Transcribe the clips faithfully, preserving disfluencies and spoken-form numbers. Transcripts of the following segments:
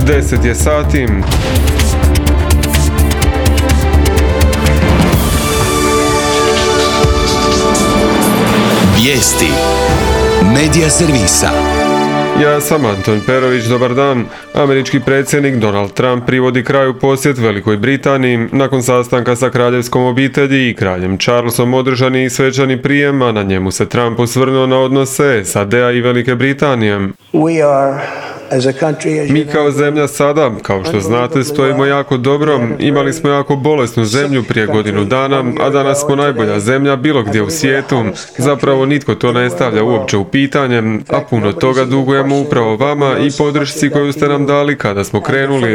deset je sati. Vijesti Medija servisa. Ja sam Anton Perović, dobar dan. Američki predsjednik Donald Trump privodi kraju posjet Velikoj Britaniji. Nakon sastanka sa kraljevskom obitelji i kraljem Charlesom održan je i svečani prijem, a na njemu se Trump osvrnuo na odnose S A D-a i Velike Britanije. Mi kao zemlja sada, kao što znate, stojimo jako dobro. Imali smo jako bolesnu zemlju prije godinu dana, a danas smo najbolja zemlja bilo gdje u svijetu. Zapravo nitko to ne stavlja uopće u pitanje, a puno toga dugujemo upravo vama i podršci koju ste nam dali kada smo krenuli.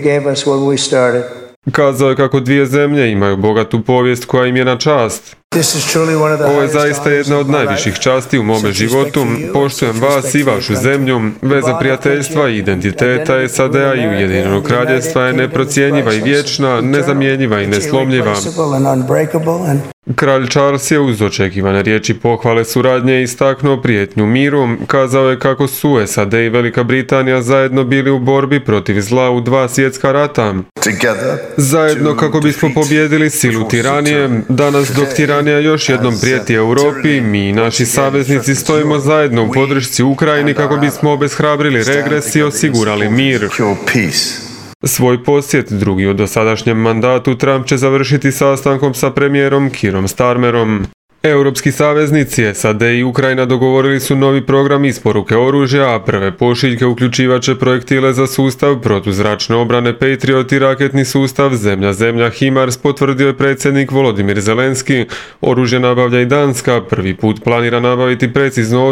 Kazao je kako dvije zemlje imaju bogatu povijest koja im je na čast. Ovo je zaista jedna od najviših časti u mome životu. Poštujem vas i vašu zemlju. Veza prijateljstva i identiteta S A D-a i Ujedinjenog kraljevstva je neprocjenjiva i vječna, nezamjenjiva i neslomljiva. Kralj Charles je uz očekivane riječi pohvale suradnje istaknuo prijetnju miru. Kazao je kako su S A D i Velika Britanija zajedno bili u borbi protiv zla u dva svjetska rata. Zajedno kako bismo pobijedili silu tiranije. Danas dok tiranija još jednom prijeti Europi, mi i naši saveznici stojimo zajedno u podršci Ukrajini kako bismo obeshrabrili regres i osigurali mir. Svoj posjet, drugi u dosadašnjem mandatu, Trump će završiti sastankom sa premijerom Keerom Starmerom. Europski saveznici S A D i Ukrajina dogovorili su novi program isporuke oružja, a prve pošiljke uključivaće projektile za sustav protuzračne obrane Patriot i raketni sustav zemlja-zemlja HIMARS, potvrdio je predsjednik Volodimir Zelenski. Oružje nabavlja i Danska, prvi put planira nabaviti precizno oružje